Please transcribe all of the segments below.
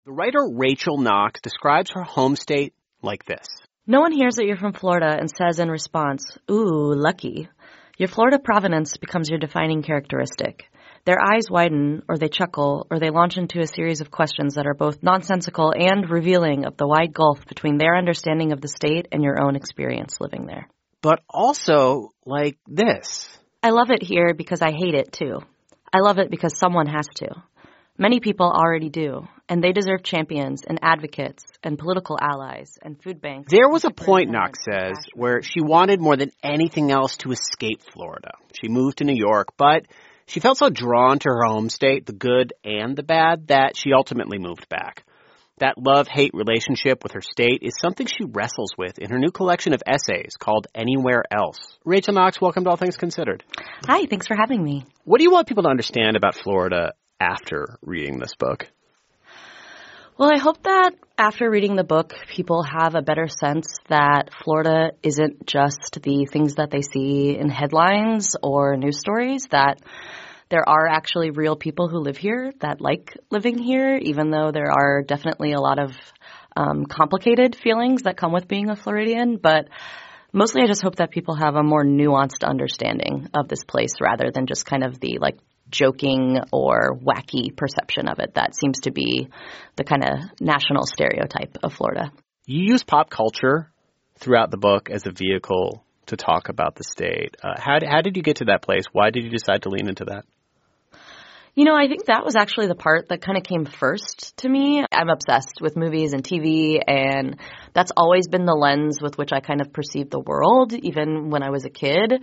The writer Rachel Knox describes her home state like this. No one hears that you're from Florida and says in response, "Ooh, lucky." Your Florida provenance becomes your defining characteristic. Their eyes widen, or they chuckle, or they launch into a series of questions that are both nonsensical and revealing of the wide gulf between their understanding of the state and your own experience living there. But also like this. I love it here because I hate it, too. I love it because someone has to. Many people already do, and they deserve champions and advocates and political allies and food banks. There was a point, Knox says, where she wanted more than anything else to escape Florida. She moved to New York, but she felt so drawn to her home state, the good and the bad, that she ultimately moved back. That love-hate relationship with her state is something she wrestles with in her new collection of essays called Anywhere Else. Rachel Knox, welcome to All Things Considered. Hi, thanks for having me. What do you want people to understand about Florida after reading this book? Well, I hope that after reading the book, people have a better sense that Florida isn't just the things that they see in headlines or news stories, that there are actually real people who live here that like living here, even though there are definitely a lot of complicated feelings that come with being a Floridian. But mostly I just hope that people have a more nuanced understanding of this place rather than just kind of the joking or wacky perception of it that seems to be the kind of national stereotype of Florida. You use pop culture throughout the book as a vehicle to talk about the state. How did you get to that place? Why did you decide to lean into that? You know, I think that was actually the part that kind of came first to me. I'm obsessed with movies and TV, and that's always been the lens with which I kind of perceived the world, even when I was a kid.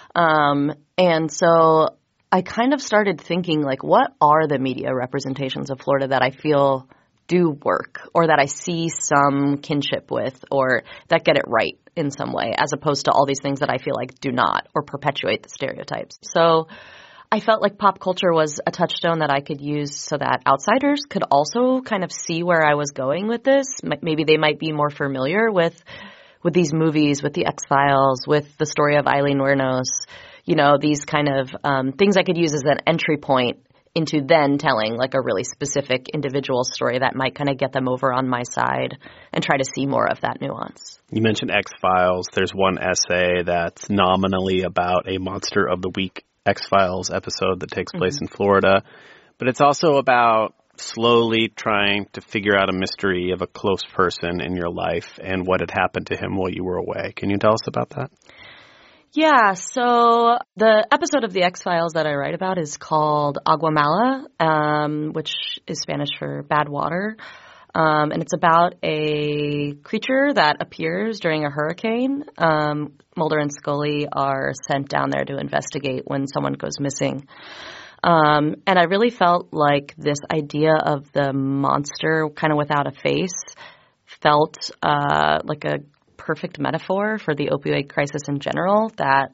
And so I kind of started thinking, what are the media representations of Florida that I feel do work or that I see some kinship with or that get it right in some way, as opposed to all these things that I feel like do not or perpetuate the stereotypes. So I felt like pop culture was a touchstone that I could use so that outsiders could also kind of see where I was going with this. Maybe they might be more familiar with these movies, with the X-Files, with the story of Aileen Wuornos, these kind of things I could use as an entry point into then telling a really specific individual story that might kind of get them over on my side and try to see more of that nuance. You mentioned X-Files. There's one essay that's nominally about a Monster of the Week X-Files episode that takes place in Florida. But it's also about slowly trying to figure out a mystery of a close person in your life and what had happened to him while you were away. Can you tell us about that? Yeah, so the episode of the X-Files that I write about is called Agua Mala, which is Spanish for bad water. And it's about a creature that appears during a hurricane. Mulder and Scully are sent down there to investigate when someone goes missing. And I really felt like this idea of the monster kind of without a face felt like a perfect metaphor for the opioid crisis in general, that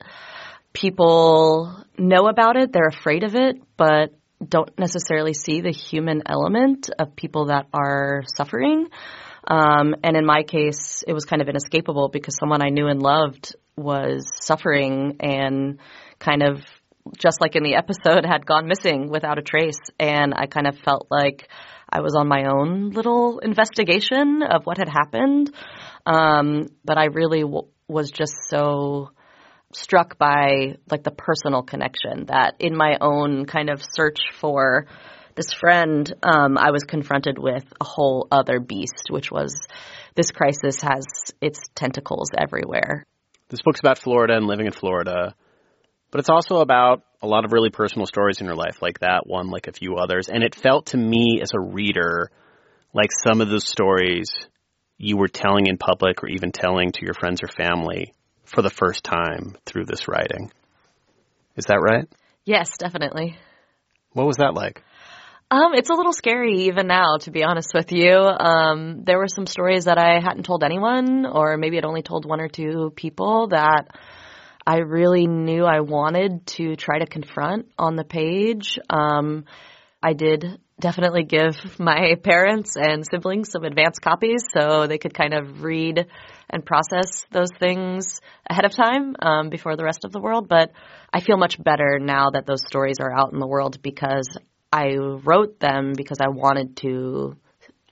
people know about it, they're afraid of it, but don't necessarily see the human element of people that are suffering. And in my case, it was kind of inescapable because someone I knew and loved was suffering and kind of, just like in the episode, had gone missing without a trace. And I kind of felt like I was on my own little investigation of what had happened. But I really was just so struck by the personal connection that in my own kind of search for this friend, I was confronted with a whole other beast, which was this crisis has its tentacles everywhere. This book's about Florida and living in Florida, but it's also about a lot of really personal stories in your life, like that one, like a few others. And it felt to me as a reader like some of the stories you were telling in public or even telling to your friends or family for the first time through this writing. Is that right? Yes, definitely. What was that like? It's a little scary even now, to be honest with you. There were some stories that I hadn't told anyone, or maybe I'd only told one or two people that I really knew I wanted to try to confront on the page. I did definitely give my parents and siblings some advance copies so they could kind of read and process those things ahead of time before the rest of the world. But I feel much better now that those stories are out in the world because I wrote them because I wanted to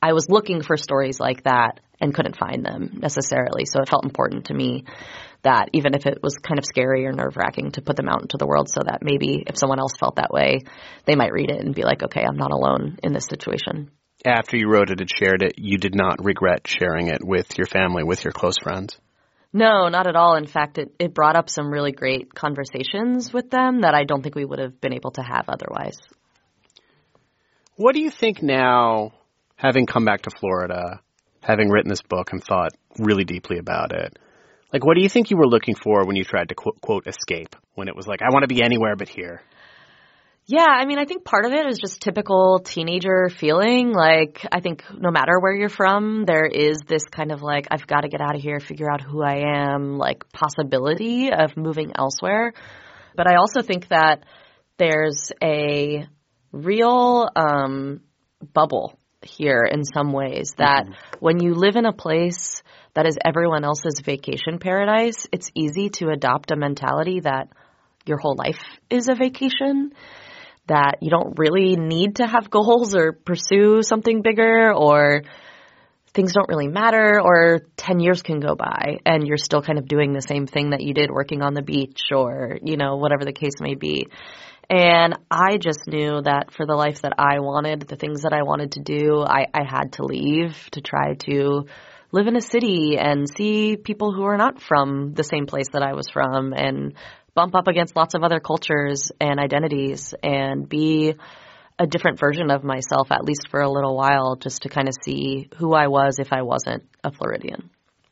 I was looking for stories like that and couldn't find them necessarily. So it felt important to me that even if it was kind of scary or nerve-wracking, to put them out into the world so that maybe if someone else felt that way, they might read it and be like, okay, I'm not alone in this situation. After you wrote it and shared it, you did not regret sharing it with your family, with your close friends? No, not at all. In fact, it brought up some really great conversations with them that I don't think we would have been able to have otherwise. What do you think now, having come back to Florida, having written this book and thought really deeply about it? Like, what do you think you were looking for when you tried to, quote, escape? When it was like, I want to be anywhere but here? Yeah, I mean, I think part of it is just typical teenager feeling. Like, I think no matter where you're from, there is this kind of like, I've got to get out of here, figure out who I am, like possibility of moving elsewhere. But I also think that there's a real bubble here in some ways that when you live in a place that is everyone else's vacation paradise, it's easy to adopt a mentality that your whole life is a vacation, that you don't really need to have goals or pursue something bigger, or things don't really matter, or 10 years can go by and you're still kind of doing the same thing that you did working on the beach or, you know, whatever the case may be. And I just knew that for the life that I wanted, the things that I wanted to do, I had to leave to try to live in a city and see people who are not from the same place that I was from and bump up against lots of other cultures and identities and be a different version of myself, at least for a little while, just to kind of see who I was if I wasn't a Floridian.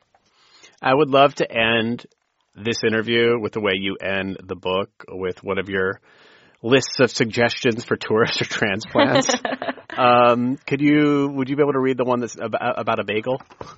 I would love to end this interview with the way you end the book, with one of your lists of suggestions for tourists or transplants. Would you be able to read the one that's about a bagel?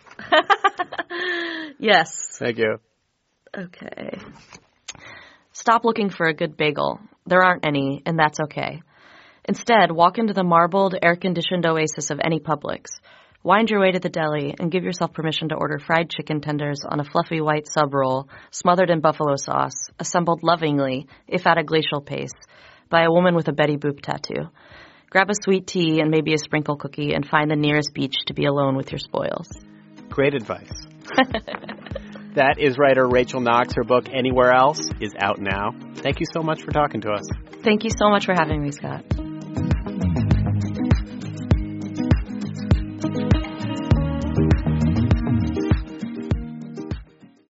Yes. Thank you. Okay. Stop looking for a good bagel. There aren't any, and that's okay. Instead, walk into the marbled, air-conditioned oasis of any Publix. Wind your way to the deli and give yourself permission to order fried chicken tenders on a fluffy white sub roll, smothered in buffalo sauce, assembled lovingly, if at a glacial pace, by a woman with a Betty Boop tattoo. Grab a sweet tea and maybe a sprinkle cookie and find the nearest beach to be alone with your spoils. Great advice. That is writer Rachel Knox. Her book, Anywhere Else, is out now. Thank you so much for talking to us. Thank you so much for having me, Scott.